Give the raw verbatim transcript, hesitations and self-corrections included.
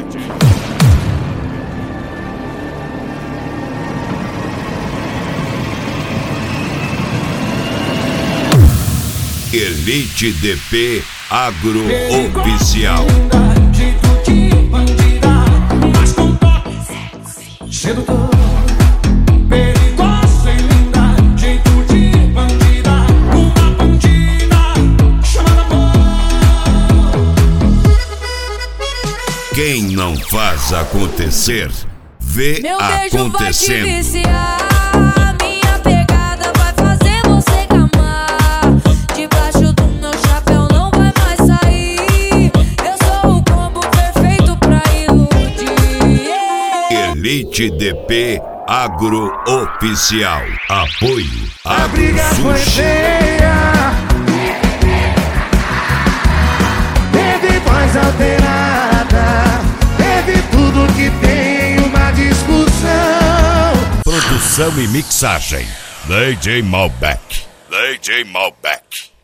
Elite D P Agro Oficial. Jeito de bandida, mas com toque sedutor. Perigosa e linda, jeito de bandida, uma bandida chamada amor. Quem não faz acontecer, vê Meu beijo acontecendo. vai te viciar. Minha pegada vai fazer você gamar. Debaixo do meu chapéu não vai mais sair. Eu sou o combo perfeito pra iludir. Yeah. Elite D P Agro Oficial. Apoio A briga foi AgroSushi. feia, teve voz alterada, teve tudo que tem em uma discussão. Produção e mixagem D J Malbec. D J Malbec.